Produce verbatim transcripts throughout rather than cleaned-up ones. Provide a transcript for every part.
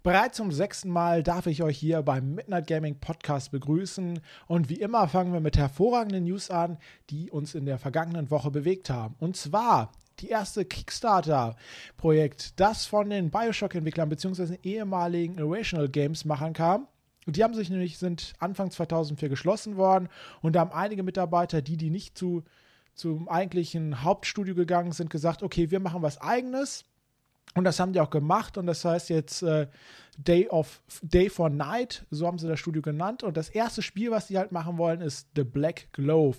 Bereits zum sechsten Mal darf ich euch hier beim Midnight Gaming Podcast begrüßen und wie immer fangen wir mit hervorragenden News an, die uns in der vergangenen Woche bewegt haben. Und zwar die erste Kickstarter-Projekt, das von den Bioshock-Entwicklern bzw. ehemaligen Irrational Games-Machern kam. Die haben sich nämlich, sind Anfang zweitausendvier geschlossen worden und da haben einige Mitarbeiter, die, die nicht zu, zum eigentlichen Hauptstudio gegangen sind, gesagt, okay, wir machen was Eigenes. Und das haben die auch gemacht und das heißt jetzt äh, Day of Day for Night, so haben sie das Studio genannt. Und das erste Spiel, was die halt machen wollen, ist The Black Glove.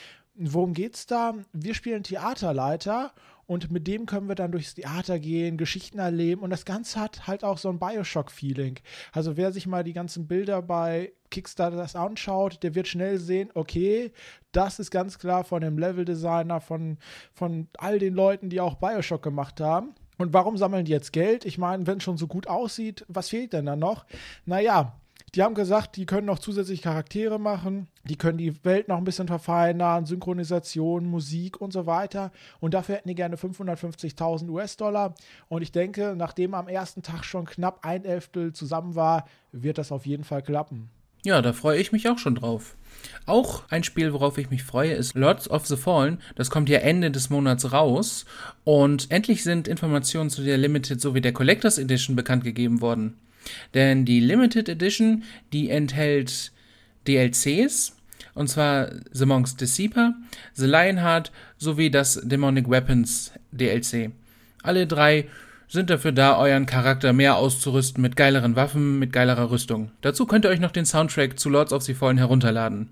Worum geht's da? Wir spielen Theaterleiter und mit dem können wir dann durchs Theater gehen, Geschichten erleben und das Ganze hat halt auch so ein Bioshock-Feeling. Also wer sich mal die ganzen Bilder bei Kickstarter das anschaut, der wird schnell sehen, okay, das ist ganz klar von dem Leveldesigner, von, von all den Leuten, die auch Bioshock gemacht haben. Und warum sammeln die jetzt Geld? Ich meine, wenn es schon so gut aussieht, was fehlt denn dann noch? Naja, die haben gesagt, die können noch zusätzlich Charaktere machen, die können die Welt noch ein bisschen verfeinern, Synchronisation, Musik und so weiter. Und dafür hätten die gerne fünfhundertfünfzigtausend US-Dollar. Und ich denke, nachdem am ersten Tag schon knapp ein Elftel zusammen war, wird das auf jeden Fall klappen. Ja, da freue ich mich auch schon drauf. Auch ein Spiel, worauf ich mich freue, ist Lords of the Fallen. Das kommt ja Ende des Monats raus. Und endlich sind Informationen zu der Limited sowie der Collectors Edition bekannt gegeben worden. Denn die Limited Edition, die enthält D L Cs, und zwar The Monk's Deceiver, The Lionheart sowie das Demonic Weapons D L C. Alle drei sind dafür da, euren Charakter mehr auszurüsten mit geileren Waffen, mit geilerer Rüstung. Dazu könnt ihr euch noch den Soundtrack zu Lords of the Fallen herunterladen.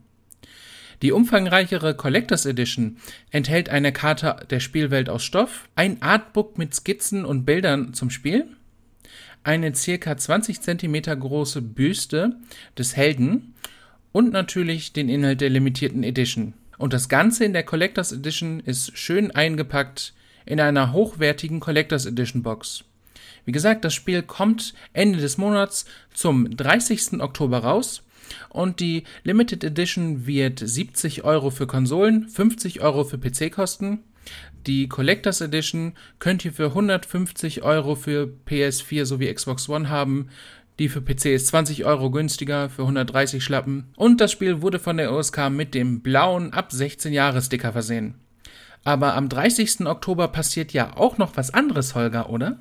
Die umfangreichere Collectors Edition enthält eine Karte der Spielwelt aus Stoff, ein Artbook mit Skizzen und Bildern zum Spiel, eine ca. zwanzig Zentimeter große Büste des Helden und natürlich den Inhalt der limitierten Edition. Und das Ganze in der Collectors Edition ist schön eingepackt in einer hochwertigen Collectors Edition Box. Wie gesagt, das Spiel kommt Ende des Monats zum dreißigsten Oktober raus und die Limited Edition wird siebzig Euro für Konsolen, fünfzig Euro für P C kosten. Die Collectors Edition könnt ihr für hundertfünfzig Euro für P S vier sowie Xbox One haben. Die für P C ist zwanzig Euro günstiger, für hundertdreißig Schlappen. Und das Spiel wurde von der U S K mit dem blauen ab sechzehn Jahre Sticker versehen. Aber am dreißigsten Oktober passiert ja auch noch was anderes, Holger, oder?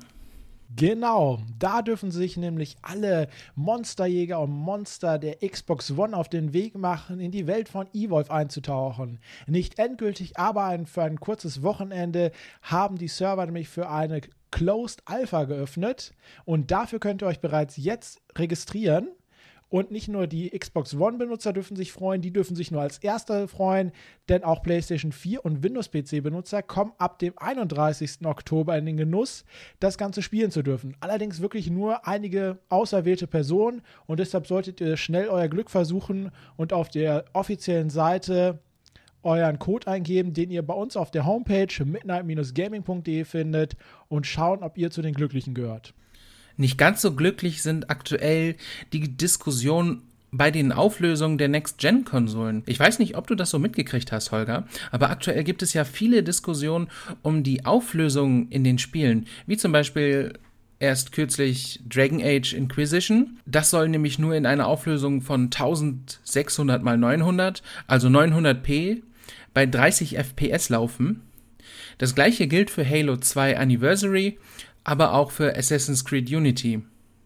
Genau, da dürfen sich nämlich alle Monsterjäger und Monster der Xbox One auf den Weg machen, in die Welt von Evolve einzutauchen. Nicht endgültig, aber ein, für ein kurzes Wochenende haben die Server nämlich für eine Closed Alpha geöffnet und dafür könnt ihr euch bereits jetzt registrieren. Und nicht nur die Xbox One-Benutzer dürfen sich freuen, die dürfen sich nur als Erste freuen, denn auch PlayStation vier und Windows-P C-Benutzer kommen ab dem einunddreißigsten Oktober in den Genuss, das Ganze spielen zu dürfen. Allerdings wirklich nur einige auserwählte Personen und deshalb solltet ihr schnell euer Glück versuchen und auf der offiziellen Seite euren Code eingeben, den ihr bei uns auf der Homepage midnight dash gaming punkt de findet und schauen, ob ihr zu den Glücklichen gehört. Nicht ganz so glücklich sind aktuell die Diskussionen bei den Auflösungen der Next-Gen-Konsolen. Ich weiß nicht, ob du das so mitgekriegt hast, Holger, aber aktuell gibt es ja viele Diskussionen um die Auflösung in den Spielen, wie zum Beispiel erst kürzlich Dragon Age Inquisition. Das soll nämlich nur in einer Auflösung von eintausendsechshundert mal neunhundert, also neunhundert p, bei dreißig F P S laufen. Das gleiche gilt für Halo zwei Anniversary, aber auch für Assassin's Creed Unity.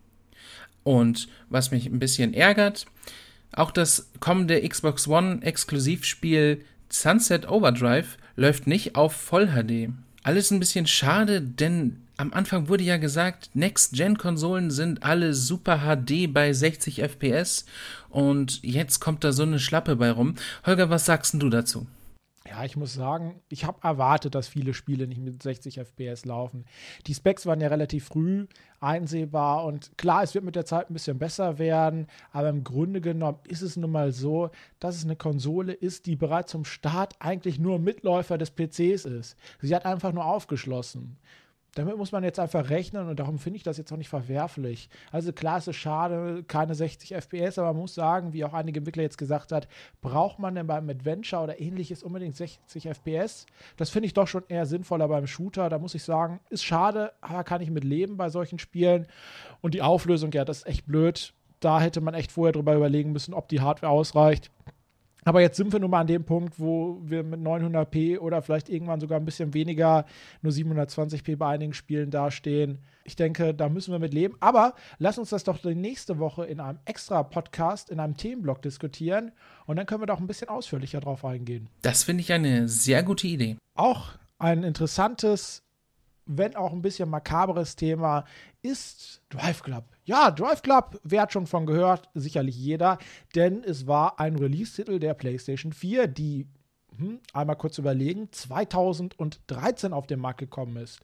Und was mich ein bisschen ärgert, auch das kommende Xbox One Exklusivspiel Sunset Overdrive läuft nicht auf Voll-H D. Alles ein bisschen schade, denn am Anfang wurde ja gesagt, Next-Gen-Konsolen sind alle Super H D bei sechzig F P S und jetzt kommt da so eine Schlappe bei rum. Holger, was sagst denn du dazu? Ja, ich muss sagen, ich habe erwartet, dass viele Spiele nicht mit sechzig F P S laufen. Die Specs waren ja relativ früh einsehbar und klar, es wird mit der Zeit ein bisschen besser werden, aber im Grunde genommen ist es nun mal so, dass es eine Konsole ist, die bereits zum Start eigentlich nur Mitläufer des P Cs ist. Sie hat einfach nur aufgeschlossen. damit muss man jetzt einfach rechnen und darum finde ich das jetzt auch nicht verwerflich. Also klar, es ist schade, keine sechzig F P S, aber man muss sagen, wie auch einige Entwickler jetzt gesagt hat, braucht man denn beim Adventure oder ähnliches unbedingt sechzig F P S? Das finde ich doch schon eher sinnvoller beim Shooter. Da muss ich sagen, ist schade, aber kann ich mit leben bei solchen Spielen. Und die Auflösung, ja, das ist echt blöd. Da hätte man echt vorher drüber überlegen müssen, ob die Hardware ausreicht. Aber jetzt sind wir nun mal an dem Punkt, wo wir mit neunhundert p oder vielleicht irgendwann sogar ein bisschen weniger, nur siebenhundertzwanzig p bei einigen Spielen dastehen. Ich denke, da müssen wir mit leben. Aber lass uns das doch die nächste Woche in einem extra Podcast, in einem Themenblock diskutieren. Und dann können wir doch ein bisschen ausführlicher drauf eingehen. Das finde ich eine sehr gute Idee. Auch ein interessantes, wenn auch ein bisschen makaberes Thema ist Drive Club. Ja, Drive Club, wer hat schon von gehört? Sicherlich jeder, denn es war ein Release-Titel der PlayStation vier, die, hm, einmal kurz überlegen, zweitausenddreizehn auf den Markt gekommen ist.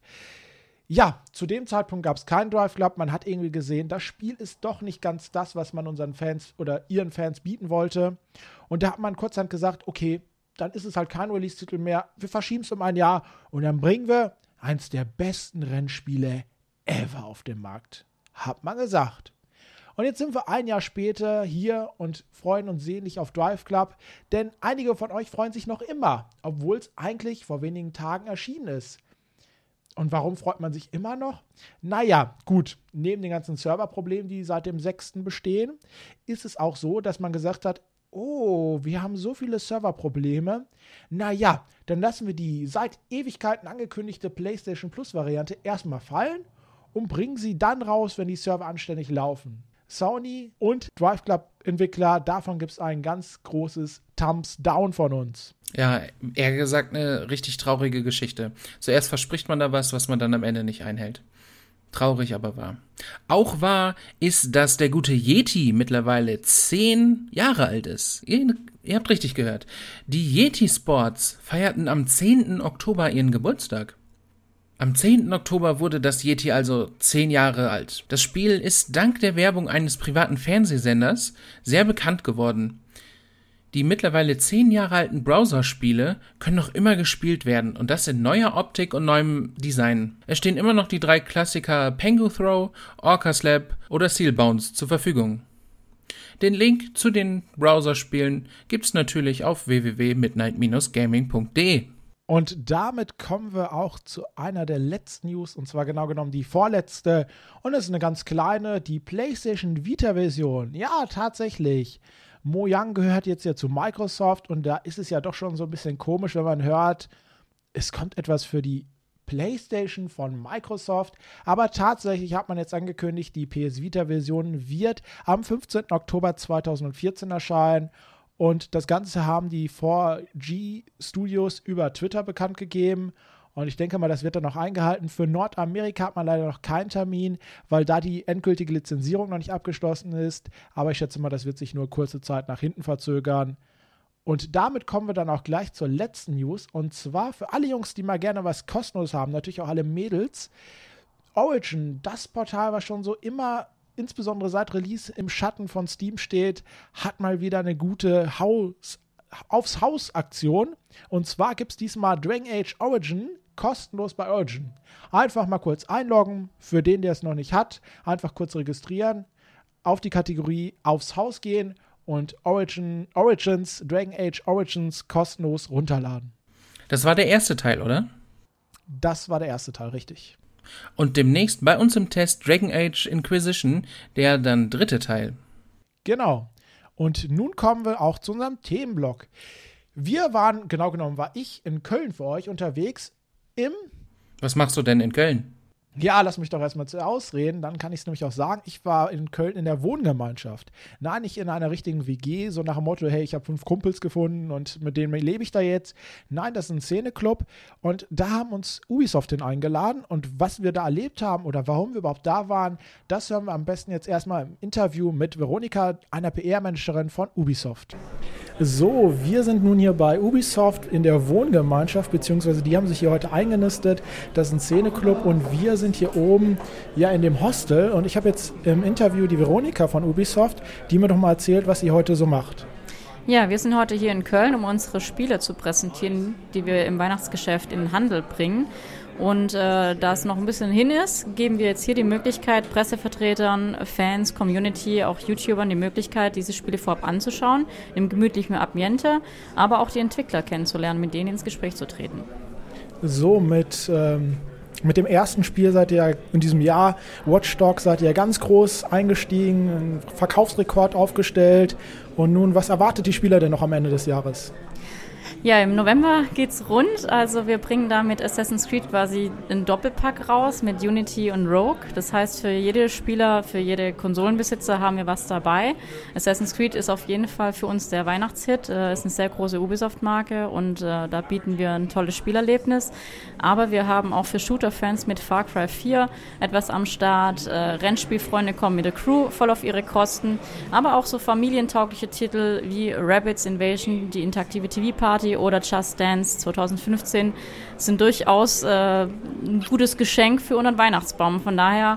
Ja, zu dem Zeitpunkt gab es keinen Drive Club. Man hat irgendwie gesehen, das Spiel ist doch nicht ganz das, was man unseren Fans oder ihren Fans bieten wollte. Und da hat man kurzhand gesagt, okay, dann ist es halt kein Release-Titel mehr. Wir verschieben es um ein Jahr und dann bringen wir eins der besten Rennspiele ever auf den Markt. Hat man gesagt. Und jetzt sind wir ein Jahr später hier und freuen uns sehnlich auf Drive Club, denn einige von euch freuen sich noch immer, obwohl es eigentlich vor wenigen Tagen erschienen ist. Und warum freut man sich immer noch? Naja, gut, neben den ganzen Serverproblemen, die seit dem sechsten bestehen, ist es auch so, dass man gesagt hat, oh, wir haben so viele Serverprobleme. Naja, dann lassen wir die seit Ewigkeiten angekündigte PlayStation Plus-Variante erstmal fallen und bringen sie dann raus, wenn die Server anständig laufen. Sony und Drive Club-Entwickler, davon gibt es ein ganz großes Thumbs Down von uns. Ja, eher gesagt eine richtig traurige Geschichte. Zuerst verspricht man da was, was man dann am Ende nicht einhält. Traurig, aber wahr. Auch wahr ist, dass der gute Yeti mittlerweile zehn Jahre alt ist. Ihr, ihr habt richtig gehört. Die Yeti Sports feierten am zehnten Oktober ihren Geburtstag. Am zehnten Oktober wurde das Yeti also zehn Jahre alt. Das Spiel ist dank der Werbung eines privaten Fernsehsenders sehr bekannt geworden. Die mittlerweile zehn Jahre alten Browser-Spiele können noch immer gespielt werden und das in neuer Optik und neuem Design. Es stehen immer noch die drei Klassiker Pengu Throw, Orca Slap oder Seal Bounce zur Verfügung. Den Link zu den Browser-Spielen gibt's natürlich auf w w w punkt midnight dash gaming punkt d e. Und damit kommen wir auch zu einer der letzten News, und zwar genau genommen die vorletzte. Und es ist eine ganz kleine, die PlayStation Vita-Version. Ja, tatsächlich. Mojang gehört jetzt ja zu Microsoft und da ist es ja doch schon so ein bisschen komisch, wenn man hört, es kommt etwas für die PlayStation von Microsoft. Aber tatsächlich hat man jetzt angekündigt, die P S Vita-Version wird am fünfzehnten Oktober zweitausendvierzehn erscheinen. Und das Ganze haben die vier G Studios über Twitter bekannt gegeben. Und ich denke mal, das wird dann noch eingehalten. Für Nordamerika hat man leider noch keinen Termin, weil da die endgültige Lizenzierung noch nicht abgeschlossen ist. Aber ich schätze mal, das wird sich nur kurze Zeit nach hinten verzögern. Und damit kommen wir dann auch gleich zur letzten News. Und zwar für alle Jungs, die mal gerne was kostenlos haben, natürlich auch alle Mädels. Origin, das Portal, was schon so immer insbesondere seit Release im Schatten von Steam steht, hat mal wieder eine gute Haus, aufs Haus-Aktion. Und zwar gibt es diesmal Dragon Age Origin kostenlos bei Origin. Einfach mal kurz einloggen, für den, der es noch nicht hat, einfach kurz registrieren, auf die Kategorie aufs Haus gehen und Origin, Origins, Dragon Age Origins kostenlos runterladen. Das war der erste Teil, oder? Das war der erste Teil, richtig. Und demnächst bei uns im Test Dragon Age Inquisition, der dann dritte Teil. Genau. Und nun kommen wir auch zu unserem Themenblock. Wir waren, genau genommen war ich in Köln für euch unterwegs im... Was machst du denn in Köln? Ja, lass mich doch erstmal zu ausreden, dann kann ich es nämlich auch sagen. Ich war in Köln in der Wohngemeinschaft. Nein, nicht in einer richtigen W G, so nach dem Motto, hey, ich habe fünf Kumpels gefunden und mit denen lebe ich da jetzt. Nein, das ist ein Szeneclub und da haben uns Ubisoft hin eingeladen und was wir da erlebt haben oder warum wir überhaupt da waren, das hören wir am besten jetzt erstmal im Interview mit Veronika, einer P R-Managerin von Ubisoft. So, wir sind nun hier bei Ubisoft in der Wohngemeinschaft, beziehungsweise die haben sich hier heute eingenistet. Das ist ein Szeneclub und wir sind hier oben ja in dem Hostel und ich habe jetzt im Interview die Veronika von Ubisoft, die mir doch mal erzählt, was sie heute so macht. Ja, wir sind heute hier in Köln, um unsere Spiele zu präsentieren, die wir im Weihnachtsgeschäft in den Handel bringen. Und äh, da es noch ein bisschen hin ist, geben wir jetzt hier die Möglichkeit, Pressevertretern, Fans, Community, auch YouTubern die Möglichkeit, diese Spiele vorab anzuschauen, im gemütlichen Ambiente, aber auch die Entwickler kennenzulernen, mit denen ins Gespräch zu treten. So, mit, ähm, mit dem ersten Spiel seid ihr in diesem Jahr, Watch Dogs, seid ihr ganz groß eingestiegen, einen Verkaufsrekord aufgestellt. Und nun, was erwartet die Spieler denn noch am Ende des Jahres? Ja, im November geht's rund. Also wir bringen da mit Assassin's Creed quasi einen Doppelpack raus mit Unity und Rogue. Das heißt, für jede Spieler, für jede Konsolenbesitzer haben wir was dabei. Assassin's Creed ist auf jeden Fall für uns der Weihnachtshit. Äh, ist eine sehr große Ubisoft-Marke und äh, da bieten wir ein tolles Spielerlebnis. Aber wir haben auch für Shooter-Fans mit Far Cry vier etwas am Start. Äh, Rennspielfreunde kommen mit der Crew voll auf ihre Kosten. Aber auch so familientaugliche Titel wie Rabbids Invasion, die interaktive T V-Party oder Just Dance zwanzig fünfzehn sind durchaus äh, ein gutes Geschenk für unseren Weihnachtsbaum. Von daher,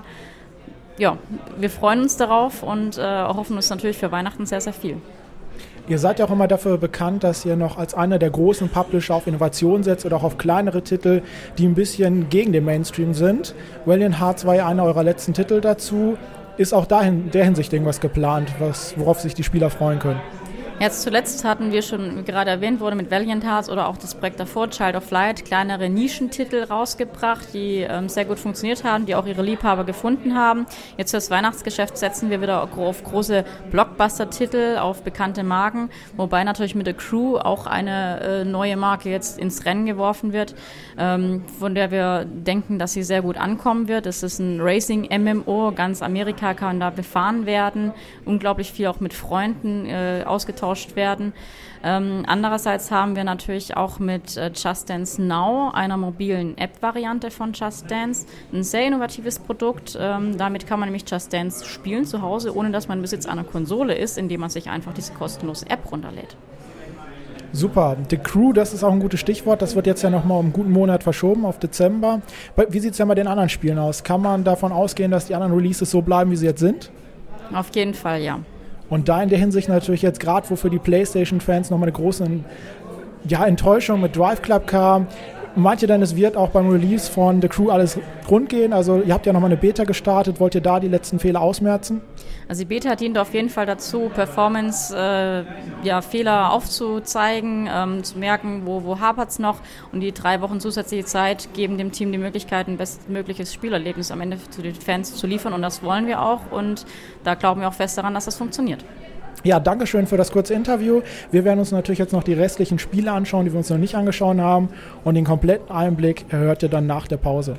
ja, wir freuen uns darauf und äh, hoffen uns natürlich für Weihnachten sehr, sehr viel. Ihr seid ja auch immer dafür bekannt, dass ihr noch als einer der großen Publisher auf Innovation setzt oder auch auf kleinere Titel, die ein bisschen gegen den Mainstream sind. Valiant Hearts war ja einer eurer letzten Titel dazu. Ist auch da in der Hinsicht irgendwas geplant, was, worauf sich die Spieler freuen können? Jetzt zuletzt hatten wir schon, wie gerade erwähnt wurde, mit Valiant Hearts oder auch das Projekt davor, Child of Light, kleinere Nischentitel rausgebracht, die ähm, sehr gut funktioniert haben, die auch ihre Liebhaber gefunden haben. Jetzt fürs Weihnachtsgeschäft setzen wir wieder auf große Blockbuster-Titel, auf bekannte Marken, wobei natürlich mit der Crew auch eine äh, neue Marke jetzt ins Rennen geworfen wird, ähm, von der wir denken, dass sie sehr gut ankommen wird. Es ist ein Racing-M M O, ganz Amerika kann da befahren werden, unglaublich viel auch mit Freunden äh, ausgetauscht werden. Ähm, andererseits haben wir natürlich auch mit äh, Just Dance Now, einer mobilen App-Variante von Just Dance, ein sehr innovatives Produkt. Ähm, damit kann man nämlich Just Dance spielen zu Hause, ohne dass man im Besitz einer Konsole ist, indem man sich einfach diese kostenlose App runterlädt. Super. The Crew, das ist auch ein gutes Stichwort. Das wird jetzt ja nochmal um einen guten Monat verschoben auf Dezember. Wie sieht es denn bei den anderen Spielen aus? Kann man davon ausgehen, dass die anderen Releases so bleiben, wie sie jetzt sind? Auf jeden Fall, ja. Und da in der Hinsicht natürlich jetzt gerade, wo für die PlayStation-Fans nochmal eine große ja, Enttäuschung mit Drive Club kam. Meint ihr denn, es wird auch beim Release von The Crew alles rund gehen? Also ihr habt ja nochmal eine Beta gestartet. Wollt ihr da die letzten Fehler ausmerzen? Also die Beta dient auf jeden Fall dazu, Performance, äh, ja, Fehler aufzuzeigen, ähm, zu merken, wo, wo hapert es noch. Und die drei Wochen zusätzliche Zeit geben dem Team die Möglichkeit, ein bestmögliches Spielerlebnis am Ende zu den Fans zu liefern. Und das wollen wir auch. Und da glauben wir auch fest daran, dass das funktioniert. Ja, danke schön für das kurze Interview. Wir werden uns natürlich jetzt noch die restlichen Spiele anschauen, die wir uns noch nicht angeschaut haben. Und den kompletten Einblick erhört ihr dann nach der Pause.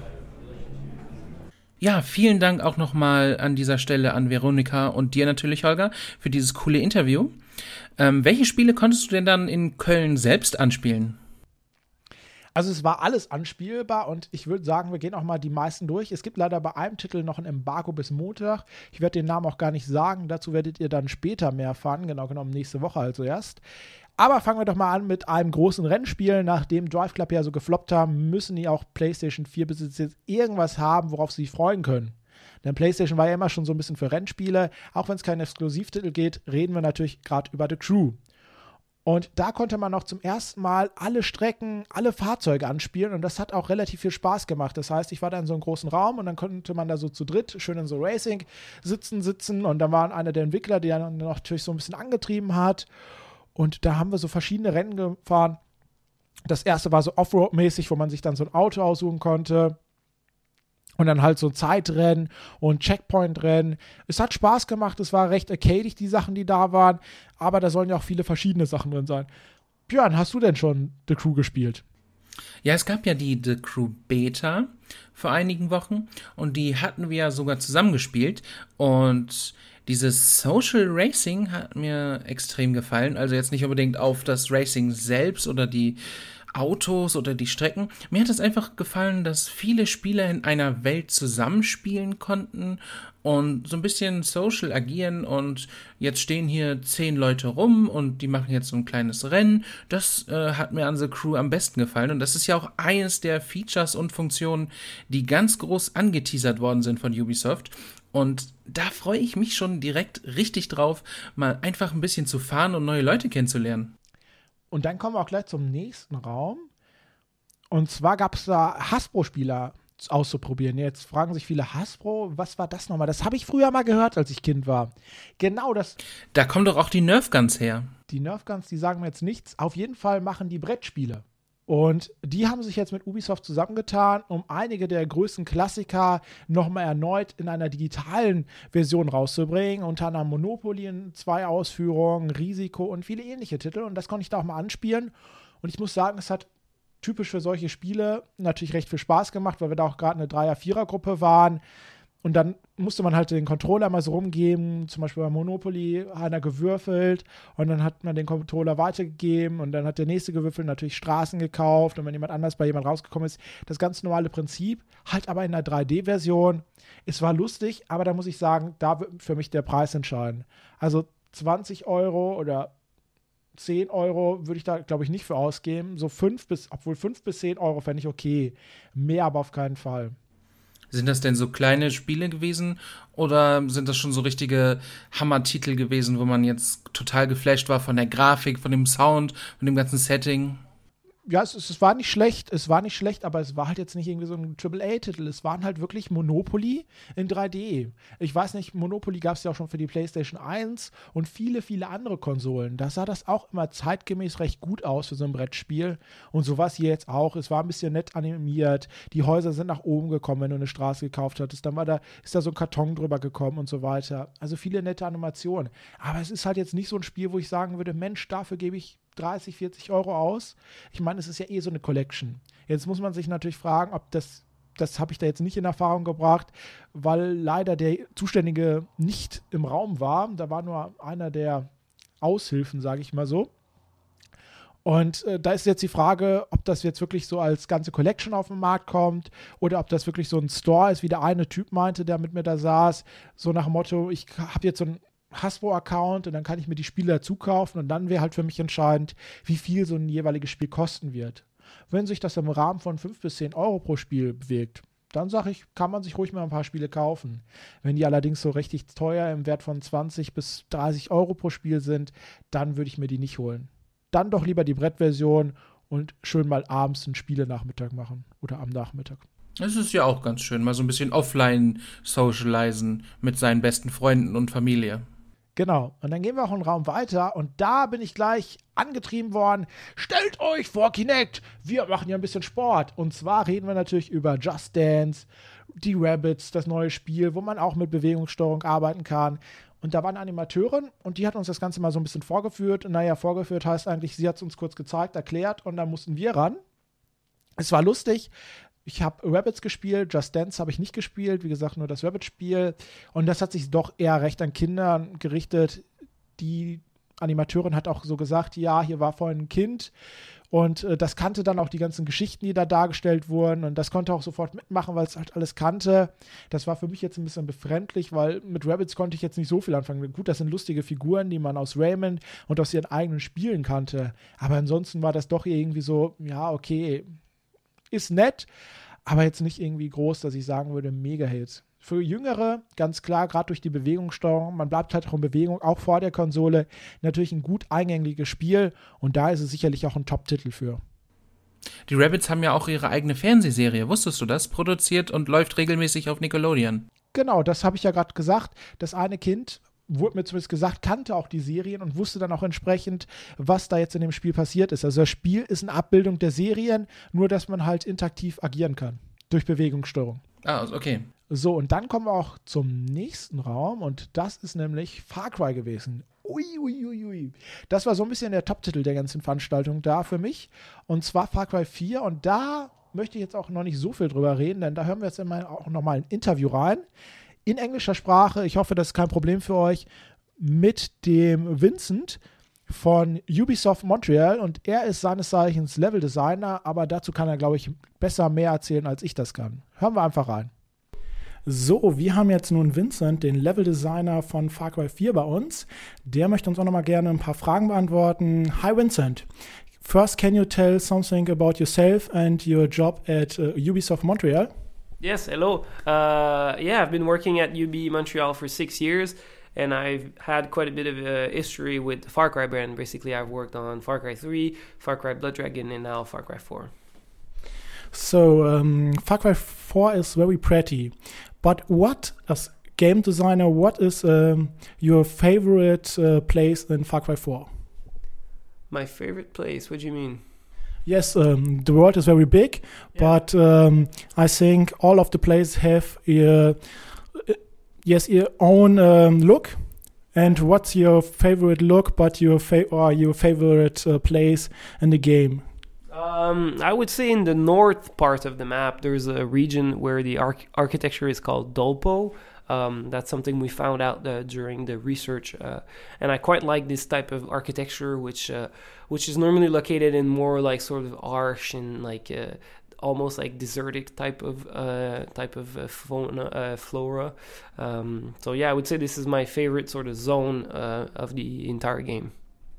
Ja, vielen Dank auch nochmal an dieser Stelle an Veronika und dir natürlich, Holger, für dieses coole Interview. Ähm, welche Spiele konntest du denn dann in Köln selbst anspielen? Also es war alles anspielbar und ich würde sagen, wir gehen auch mal die meisten durch. Es gibt leider bei einem Titel noch ein Embargo bis Montag. Ich werde den Namen auch gar nicht sagen. Dazu werdet ihr dann später mehr erfahren. Genau genommen nächste Woche also erst. Aber fangen wir doch mal an mit einem großen Rennspiel. Nachdem Drive Club ja so gefloppt haben, müssen die auch PlayStation vier Besitzer jetzt irgendwas haben, worauf sie sich freuen können. Denn PlayStation war ja immer schon so ein bisschen für Rennspiele. Auch wenn es keinen Exklusivtitel geht, reden wir natürlich gerade über The Crew. Und da konnte man noch zum ersten Mal alle Strecken, alle Fahrzeuge anspielen und das hat auch relativ viel Spaß gemacht. Das heißt, ich war da in so einem großen Raum und dann konnte man da so zu dritt schön in so Racing sitzen, sitzen und da war einer der Entwickler, der dann natürlich so ein bisschen angetrieben hat und da haben wir so verschiedene Rennen gefahren. Das erste war so Offroad-mäßig, wo man sich dann so ein Auto aussuchen konnte. Und dann halt so Zeitrennen und Checkpoint-Rennen. Es hat Spaß gemacht, es war recht arcadig, die Sachen, die da waren. Aber da sollen ja auch viele verschiedene Sachen drin sein. Björn, hast du denn schon The Crew gespielt? Ja, es gab ja die The Crew Beta vor einigen Wochen. Und die hatten wir ja sogar zusammengespielt. Und dieses Social Racing hat mir extrem gefallen. Also jetzt nicht unbedingt auf das Racing selbst oder die Autos oder die Strecken. Mir hat es einfach gefallen, dass viele Spieler in einer Welt zusammenspielen konnten und so ein bisschen social agieren und jetzt stehen hier zehn Leute rum und die machen jetzt so ein kleines Rennen. Das äh, hat mir an The Crew am besten gefallen und das ist ja auch eines der Features und Funktionen, die ganz groß angeteasert worden sind von Ubisoft. Und da freue ich mich schon direkt richtig drauf, mal einfach ein bisschen zu fahren und neue Leute kennenzulernen. Und dann kommen wir auch gleich zum nächsten Raum. Und zwar gab es da Hasbro-Spieler auszuprobieren. Jetzt fragen sich viele, Hasbro, was war das nochmal? Das habe ich früher mal gehört, als ich Kind war. Genau das. Da kommen doch auch die Nerf Guns her. Die Nerf Guns, die sagen mir jetzt nichts. Auf jeden Fall machen die Brettspiele. Und die haben sich jetzt mit Ubisoft zusammengetan, um einige der größten Klassiker nochmal erneut in einer digitalen Version rauszubringen. Unter anderem Monopoly in zwei Ausführungen, Risiko und viele ähnliche Titel. Und das konnte ich da auch mal anspielen. Und ich muss sagen, es hat typisch für solche Spiele natürlich recht viel Spaß gemacht, weil wir da auch gerade eine Dreier-Vierer-Gruppe waren. Und dann musste man halt den Controller mal so rumgeben, zum Beispiel bei Monopoly einer gewürfelt und dann hat man den Controller weitergegeben und dann hat der nächste gewürfelt, natürlich Straßen gekauft und wenn jemand anders bei jemand rausgekommen ist, das ganz normale Prinzip, halt aber in einer drei D-Version. Es war lustig, aber da muss ich sagen, da wird für mich der Preis entscheiden. Also zwanzig Euro oder zehn Euro würde ich da, glaube ich, nicht für ausgeben. So fünf bis, obwohl fünf bis zehn Euro fände ich okay. Mehr aber auf keinen Fall. Sind das denn so kleine Spiele gewesen oder sind das schon so richtige Hammer-Titel gewesen, wo man jetzt total geflasht war von der Grafik, von dem Sound, von dem ganzen Setting? Ja, es, es war nicht schlecht, es war nicht schlecht, aber es war halt jetzt nicht irgendwie so ein Triple A Titel. Es waren halt wirklich Monopoly in drei D. Ich weiß nicht, Monopoly gab es ja auch schon für die PlayStation eins und viele, viele andere Konsolen. Da sah das auch immer zeitgemäß recht gut aus für so ein Brettspiel. Und so war es hier jetzt auch. Es war ein bisschen nett animiert. Die Häuser sind nach oben gekommen, wenn du eine Straße gekauft hattest. Dann war da, ist da so ein Karton drüber gekommen und so weiter. Also viele nette Animationen. Aber es ist halt jetzt nicht so ein Spiel, wo ich sagen würde, Mensch, dafür gebe ich dreißig, vierzig Euro aus. Ich meine, es ist ja eh so eine Collection. Jetzt muss man sich natürlich fragen, ob das, das habe ich da jetzt nicht in Erfahrung gebracht, weil leider der Zuständige nicht im Raum war. Da war nur einer der Aushilfen, sage ich mal so. Und äh, da ist jetzt die Frage, ob das jetzt wirklich so als ganze Collection auf den Markt kommt oder ob das wirklich so ein Store ist, wie der eine Typ meinte, der mit mir da saß. So nach dem Motto, ich habe jetzt so ein Hasbro-Account und dann kann ich mir die Spiele dazu kaufen und dann wäre halt für mich entscheidend, wie viel so ein jeweiliges Spiel kosten wird. Wenn sich das im Rahmen von fünf bis zehn Euro pro Spiel bewegt, dann sage ich, kann man sich ruhig mal ein paar Spiele kaufen. Wenn die allerdings so richtig teuer im Wert von zwanzig bis dreißig Euro pro Spiel sind, dann würde ich mir die nicht holen. Dann doch lieber die Brettversion und schön mal abends einen Spielenachmittag machen oder am Nachmittag. Es ist ja auch ganz schön, mal so ein bisschen offline socialisen mit seinen besten Freunden und Familie. Genau, und dann gehen wir auch einen Raum weiter und da bin ich gleich angetrieben worden. Stellt euch vor Kinect, wir machen ja ein bisschen Sport. Und zwar reden wir natürlich über Just Dance, die Rabbids, das neue Spiel, wo man auch mit Bewegungssteuerung arbeiten kann. Und da war eine Animateurin und die hat uns das Ganze mal so ein bisschen vorgeführt. Und naja, vorgeführt heißt eigentlich, sie hat es uns kurz gezeigt, erklärt und dann mussten wir ran. Es war lustig. Ich habe Rabbids gespielt, Just Dance habe ich nicht gespielt, wie gesagt, nur das Rabbids-Spiel. Und das hat sich doch eher recht an Kindern gerichtet. Die Animateurin hat auch so gesagt, ja, hier war vorhin ein Kind. Und äh, das kannte dann auch die ganzen Geschichten, die da dargestellt wurden. Und das konnte auch sofort mitmachen, weil es halt alles kannte. Das war für mich jetzt ein bisschen befremdlich, weil mit Rabbids konnte ich jetzt nicht so viel anfangen. Gut, das sind lustige Figuren, die man aus Rayman und aus ihren eigenen Spielen kannte. Aber ansonsten war das doch irgendwie so, ja, okay, ist nett, aber jetzt nicht irgendwie groß, dass ich sagen würde, Mega-Hit. Für Jüngere, ganz klar, gerade durch die Bewegungssteuerung, man bleibt halt auch in Bewegung, auch vor der Konsole, natürlich ein gut eingängiges Spiel und da ist es sicherlich auch ein Top-Titel für. Die Rabbids haben ja auch ihre eigene Fernsehserie, wusstest du das? Produziert und läuft regelmäßig auf Nickelodeon. Genau, das habe ich ja gerade gesagt. Das eine Kind, wurde mir zumindest gesagt, kannte auch die Serien und wusste dann auch entsprechend, was da jetzt in dem Spiel passiert ist. Also das Spiel ist eine Abbildung der Serien, nur dass man halt interaktiv agieren kann. Durch Bewegungssteuerung. Ah, okay. So, und dann kommen wir auch zum nächsten Raum und das ist nämlich Far Cry gewesen. Ui, ui, ui, ui. Das war so ein bisschen der Top-Titel der ganzen Veranstaltung da für mich. Und zwar Far Cry vier und da möchte ich jetzt auch noch nicht so viel drüber reden, denn da hören wir jetzt immer auch nochmal ein Interview rein. In englischer Sprache, ich hoffe, das ist kein Problem für euch, mit dem Vincent von Ubisoft Montreal und er ist seines Zeichens Level-Designer, aber dazu kann er, glaube ich, besser mehr erzählen, als ich das kann. Hören wir einfach rein. So, wir haben jetzt nun Vincent, den Level-Designer von Far Cry vier bei uns. Der möchte uns auch noch mal gerne ein paar Fragen beantworten. Hi Vincent, first can you tell something about yourself and your job at uh, Ubisoft Montreal? Yes, hello. Uh, yeah, I've been working at U B Montreal for six years, and I've had quite a bit of a history with the Far Cry brand. Basically, I've worked on Far Cry three, Far Cry Blood Dragon, and now Far Cry four. So um, Far Cry four is very pretty, but what as game designer, what is um, your favorite uh, place in Far Cry four? My favorite place? What do you mean? Yes, um, the world is very big, Yeah. but um, I think all of the places have uh, yes your own um, look. And what's your favorite look, but your fa- or your favorite uh, place in the game? Um, I would say in the north part of the map, there's a region where the arch- architecture is called Dolpo. Um, that's something we found out uh, during the research, uh, and I quite like this type of architecture, which uh, which is normally located in more like sort of arch and like uh, almost like desertic type of uh, type of uh, fauna, uh, flora. Um, so yeah, I would say this is my favorite sort of zone uh, of the entire game.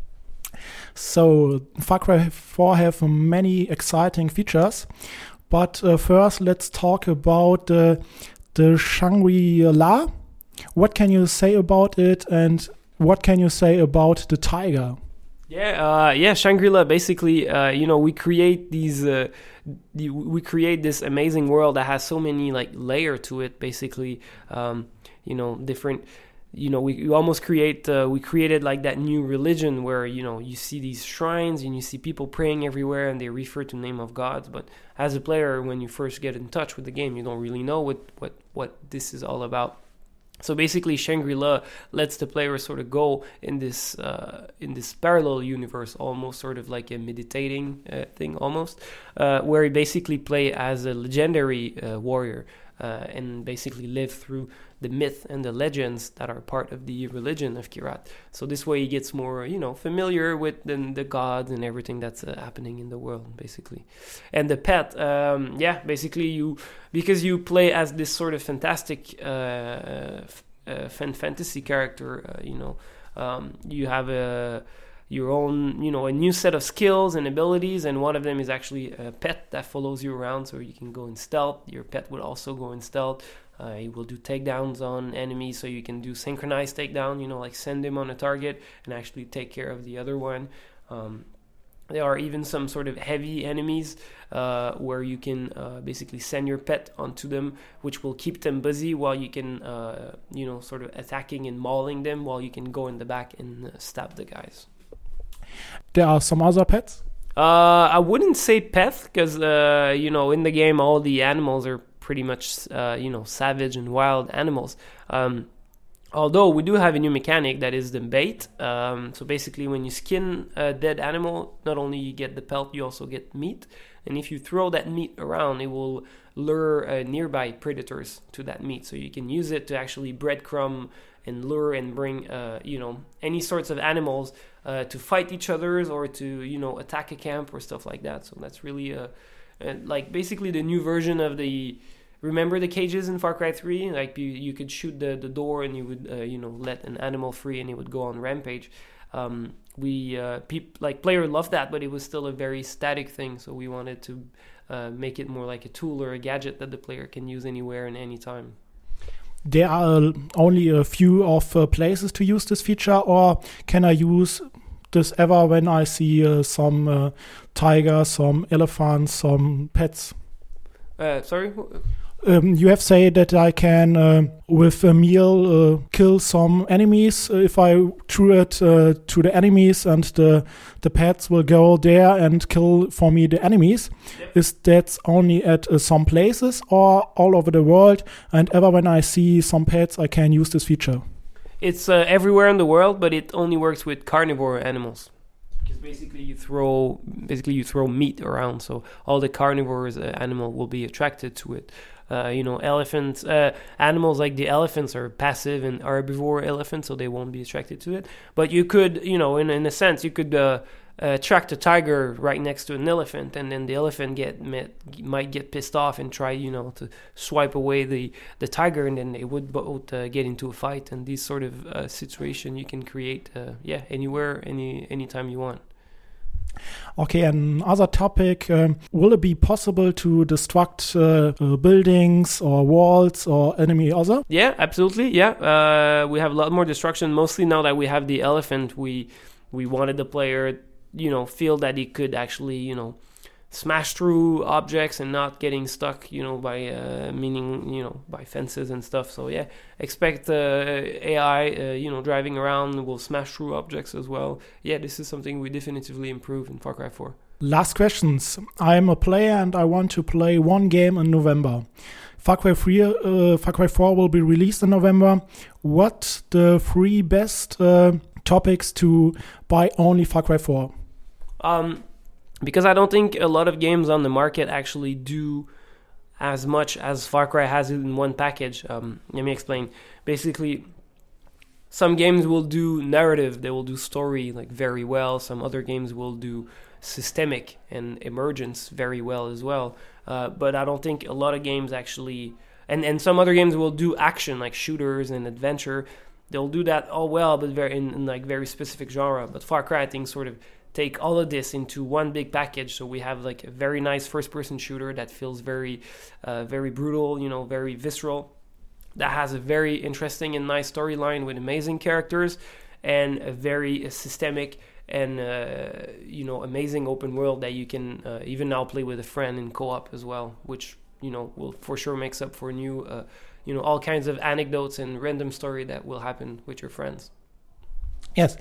So Far Cry four have many exciting features, but uh, first let's talk about the the Shangri-La. What can you say about it, and what can you say about the tiger? Yeah, uh, yeah, Shangri-La. Basically, uh, you know, we create these, uh, the, we create this amazing world that has so many like layer to it. Basically, um, you know, different. You know, we, we almost create, uh, we created like that new religion where, you know, you see these shrines and you see people praying everywhere and they refer to the name of gods. But as a player, when you first get in touch with the game, you don't really know what, what, what this is all about. So basically, Shangri-La lets the player sort of go in this uh, in this parallel universe, almost sort of like a meditating uh, thing, almost, uh, where you basically play as a legendary uh, warrior uh, and basically live through the myth and the legends that are part of the religion of Kyrat. So this way he gets more, you know, familiar with the, the gods and everything that's uh, happening in the world, basically. And the pet, um, yeah, basically you, because you play as this sort of fantastic uh, f- uh, fan- fantasy character, uh, you know, um, you have a your own, you know, a new set of skills and abilities, and one of them is actually a pet that follows you around, so you can go in stealth. Your pet will also go in stealth. Uh, he will do takedowns on enemies, so you can do synchronized takedown, you know, like send him on a target and actually take care of the other one. Um, there are even some sort of heavy enemies uh, where you can uh, basically send your pet onto them, which will keep them busy while you can, uh, you know, sort of attacking and mauling them while you can go in the back and uh, stab the guys. There are some other pets? Uh, I wouldn't say pet, because, uh, you know, in the game, all the animals are pretty much, uh, you know, savage and wild animals. Um, although we do have a new mechanic that is the bait. Um, so basically, when you skin a dead animal, not only you get the pelt, you also get meat. And if you throw that meat around, it will lure uh, nearby predators to that meat. So you can use it to actually breadcrumb and lure and bring, uh, you know, any sorts of animals uh, to fight each other or to, you know, attack a camp or stuff like that. So that's really, uh, uh, like, basically the new version of the... Remember the cages in Far Cry three? Like, you, you could shoot the, the door and you would, uh, you know, let an animal free and it would go on rampage. Um, we, uh, peop- like, player loved that, but it was still a very static thing. So we wanted to uh, make it more like a tool or a gadget that the player can use anywhere and anytime. There are only a few of uh, places to use this feature, or can I use this ever when I see uh, some uh, tigers, some elephants, some pets? Uh, sorry? Um, you have said that I can, uh, with a meal, uh, kill some enemies if I threw it uh, to the enemies, and the the pets will go there and kill for me the enemies. Yep. Is that only at uh, some places or all over the world? And ever when I see some pets, I can use this feature? It's uh, everywhere in the world, but it only works with carnivore animals. Because basically you throw basically you throw meat around, so all the carnivores uh, animal will be attracted to it. Uh, you know, elephants, uh, animals like the elephants are passive and herbivore elephants, so they won't be attracted to it. But you could, you know, in in a sense, you could uh, uh, attract a tiger right next to an elephant, and then the elephant get met, might get pissed off and try, you know, to swipe away the, the tiger, and then they would both uh, get into a fight. And this sort of uh, situation you can create, uh, yeah, anywhere, any anytime you want. Okay, another topic, um, will it be possible to destruct uh, uh, buildings or walls or enemy other? Yeah, absolutely, yeah. Uh, we have a lot more destruction, mostly now that we have the elephant. We we wanted the player, you know, feel that he could actually, you know, smash through objects and not getting stuck, you know, by uh, meaning, you know, by fences and stuff. So yeah, expect uh, A I, uh, you know, driving around will smash through objects as well. Yeah, this is something we definitively improve in Far Cry four. Last questions. I'm a player and I want to play one game in November. Far Cry three, uh, Far Cry four will be released in November. What the three best uh, topics to buy only Far Cry four? Um, because I don't think a lot of games on the market actually do as much as Far Cry has in one package. Um, let me explain. Basically, some games will do narrative, they will do story like very well. Some other games will do systemic and emergence very well as well. Uh, but I don't think a lot of games actually, and, and some other games will do action like shooters and adventure. They'll do that all well, but very in, in like very specific genre. But Far Cry, I think, sort of take all of this into one big package. So we have like a very nice first-person shooter that feels very, uh, very brutal, you know, very visceral. That has a very interesting and nice storyline with amazing characters, and a very uh, systemic and uh, you know, amazing open world that you can uh, even now play with a friend in co-op as well, which, you know, will for sure makes up for new, uh, you know, all kinds of anecdotes and random story that will happen with your friends. Yes.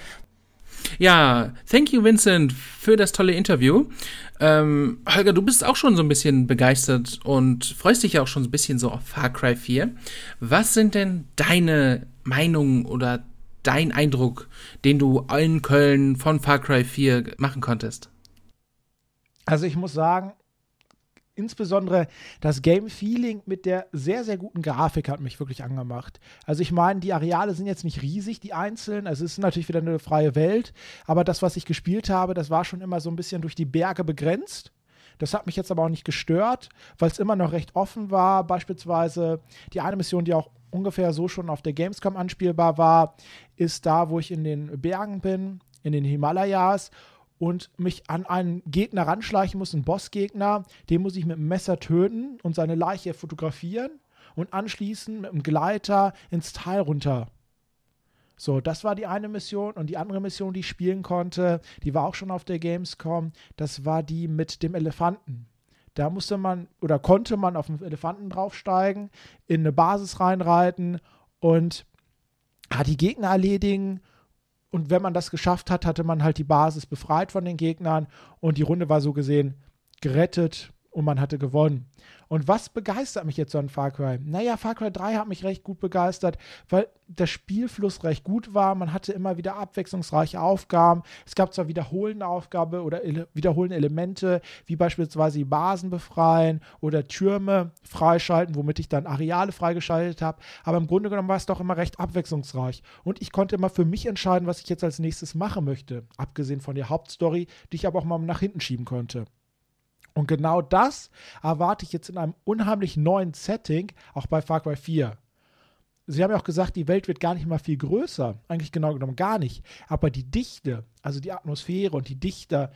Ja, thank you, Vincent, für das tolle Interview. Ähm, Holger, du bist auch schon so ein bisschen begeistert und freust dich ja auch schon so ein bisschen so auf Far Cry vier. Was sind denn deine Meinungen oder dein Eindruck, den du in Köln von Far Cry vier machen konntest? Also ich muss sagen, insbesondere das Game-Feeling mit der sehr, sehr guten Grafik hat mich wirklich angemacht. Also ich meine, die Areale sind jetzt nicht riesig, die einzelnen. Also es ist natürlich wieder eine freie Welt. Aber das, was ich gespielt habe, das war schon immer so ein bisschen durch die Berge begrenzt. Das hat mich jetzt aber auch nicht gestört, weil es immer noch recht offen war. Beispielsweise die eine Mission, die auch ungefähr so schon auf der Gamescom anspielbar war, ist da, wo ich in den Bergen bin, in den Himalayas, und mich an einen Gegner ranschleichen muss, einen Bossgegner. Den muss ich mit dem Messer töten und seine Leiche fotografieren und anschließend mit dem Gleiter ins Tal runter. So, das war die eine Mission. Und die andere Mission, die ich spielen konnte, die war auch schon auf der Gamescom, das war die mit dem Elefanten. Da musste man oder konnte man auf den Elefanten draufsteigen, in eine Basis reinreiten und ah, die Gegner erledigen. Und wenn man das geschafft hat, hatte man halt die Basis befreit von den Gegnern und die Runde war so gesehen gerettet und man hatte gewonnen. Und was begeistert mich jetzt so an Far Cry? Naja, Far Cry drei hat mich recht gut begeistert, weil der Spielfluss recht gut war. Man hatte immer wieder abwechslungsreiche Aufgaben. Es gab zwar wiederholende Aufgaben oder ele- wiederholende Elemente, wie beispielsweise die Basen befreien oder Türme freischalten, womit ich dann Areale freigeschaltet habe. Aber im Grunde genommen war es doch immer recht abwechslungsreich. Und ich konnte immer für mich entscheiden, was ich jetzt als nächstes machen möchte. Abgesehen von der Hauptstory, die ich aber auch mal nach hinten schieben konnte. Und genau das erwarte ich jetzt in einem unheimlich neuen Setting, auch bei Far Cry vier. Sie haben ja auch gesagt, die Welt wird gar nicht mal viel größer. Eigentlich genau genommen gar nicht. Aber die Dichte, also die Atmosphäre und die Dichte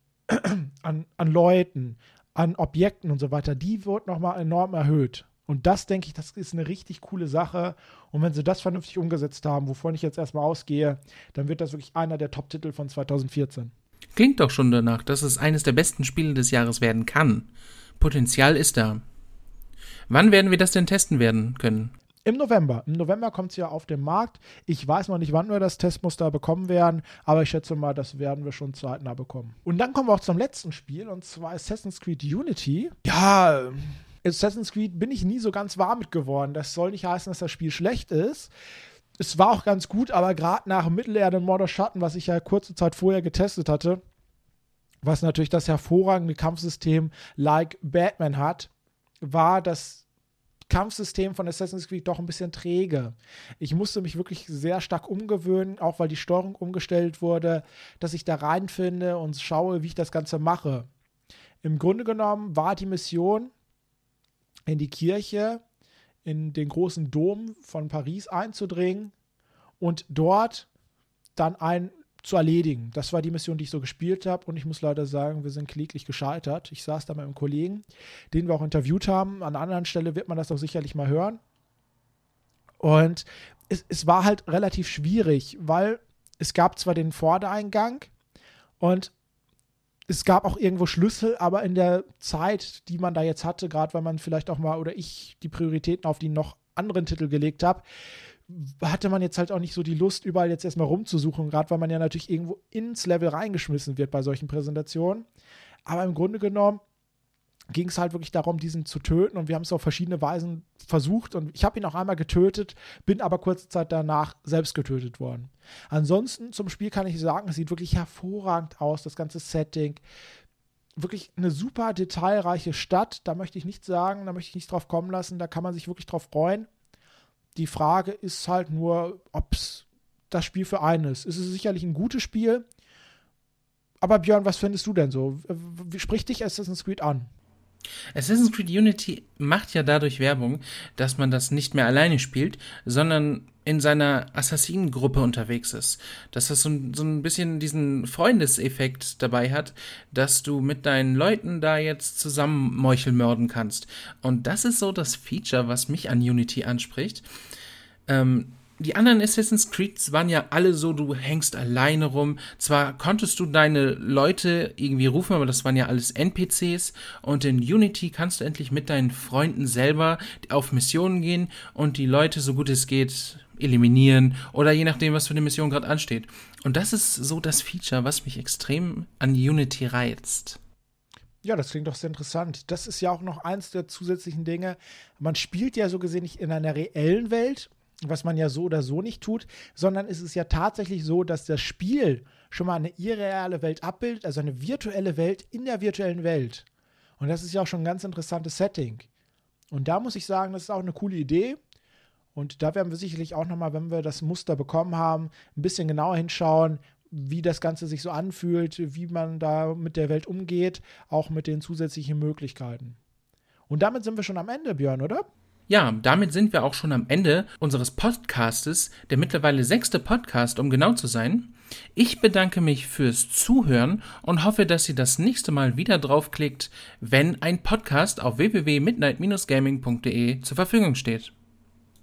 an, an Leuten, an Objekten und so weiter, die wird nochmal enorm erhöht. Und das, denke ich, das ist eine richtig coole Sache. Und wenn sie das vernünftig umgesetzt haben, wovon ich jetzt erstmal ausgehe, dann wird das wirklich einer der Top-Titel von zwanzig vierzehn. Klingt doch schon danach, dass es eines der besten Spiele des Jahres werden kann. Potenzial ist da. Wann werden wir das denn testen werden können? Im November. Im November kommt es ja auf den Markt. Ich weiß noch nicht, wann wir das Testmuster bekommen werden, aber ich schätze mal, das werden wir schon zeitnah bekommen. Und dann kommen wir auch zum letzten Spiel, und zwar Assassin's Creed Unity. Ja, Assassin's Creed bin ich nie so ganz warm mit geworden. Das soll nicht heißen, dass das Spiel schlecht ist. Es war auch ganz gut, aber gerade nach Mittelerde und Mord of Schatten, was ich ja kurze Zeit vorher getestet hatte, was natürlich das hervorragende Kampfsystem like Batman hat, war das Kampfsystem von Assassin's Creed doch ein bisschen träge. Ich musste mich wirklich sehr stark umgewöhnen, auch weil die Steuerung umgestellt wurde, dass ich da reinfinde und schaue, wie ich das Ganze mache. Im Grunde genommen war die Mission, in die Kirche, in den großen Dom von Paris einzudringen und dort dann einen zu erledigen. Das war die Mission, die ich so gespielt habe, und ich muss leider sagen, wir sind kläglich gescheitert. Ich saß da mit einem Kollegen, den wir auch interviewt haben. An einer anderen Stelle wird man das auch sicherlich mal hören. Und es, es war halt relativ schwierig, weil es gab zwar den Vordereingang und Es gab auch irgendwo Schlüssel, aber in der Zeit, die man da jetzt hatte, gerade weil man vielleicht auch mal oder ich die Prioritäten auf die noch anderen Titel gelegt habe, hatte man jetzt halt auch nicht so die Lust, überall jetzt erstmal rumzusuchen, gerade weil man ja natürlich irgendwo ins Level reingeschmissen wird bei solchen Präsentationen. Aber im Grunde genommen ging es halt wirklich darum, diesen zu töten und wir haben es auf verschiedene Weisen versucht und ich habe ihn auch einmal getötet, bin aber kurze Zeit danach selbst getötet worden. Ansonsten zum Spiel kann ich sagen, es sieht wirklich hervorragend aus, das ganze Setting, wirklich eine super detailreiche Stadt, da möchte ich nichts sagen, da möchte ich nichts drauf kommen lassen, da kann man sich wirklich drauf freuen. Die Frage ist halt nur, ob es das Spiel für einen ist. Es ist sicherlich ein gutes Spiel, aber Björn, was findest du denn so? Wie spricht dich Assassin's Creed an? Assassin's Creed Unity macht ja dadurch Werbung, dass man das nicht mehr alleine spielt, sondern in seiner Assassinengruppe unterwegs ist. Dass das so ein, so ein bisschen diesen Freundeseffekt dabei hat, dass du mit deinen Leuten da jetzt zusammen Meuchel mörden kannst. Und das ist so das Feature, was mich an Unity anspricht. Ähm, Die anderen Assassin's Creeds waren ja alle so, du hängst alleine rum. Zwar konntest du deine Leute irgendwie rufen, aber das waren ja alles N P Cs. Und in Unity kannst du endlich mit deinen Freunden selber auf Missionen gehen und die Leute, so gut es geht, eliminieren oder je nachdem, was für eine Mission gerade ansteht. Und das ist so das Feature, was mich extrem an Unity reizt. Ja, das klingt doch sehr interessant. Das ist ja auch noch eins der zusätzlichen Dinge. Man spielt ja so gesehen nicht in einer reellen Welt, was man ja so oder so nicht tut, sondern es ist ja tatsächlich so, dass das Spiel schon mal eine irreale Welt abbildet, also eine virtuelle Welt in der virtuellen Welt. Und das ist ja auch schon ein ganz interessantes Setting. Und da muss ich sagen, das ist auch eine coole Idee. Und da werden wir sicherlich auch nochmal, wenn wir das Muster bekommen haben, ein bisschen genauer hinschauen, wie das Ganze sich so anfühlt, wie man da mit der Welt umgeht, auch mit den zusätzlichen Möglichkeiten. Und damit sind wir schon am Ende, Björn, oder? Ja, damit sind wir auch schon am Ende unseres Podcastes, der mittlerweile sechste Podcast, um genau zu sein. Ich bedanke mich fürs Zuhören und hoffe, dass ihr das nächste Mal wieder draufklickt, wenn ein Podcast auf w w w punkt midnight dash gaming punkt d e zur Verfügung steht.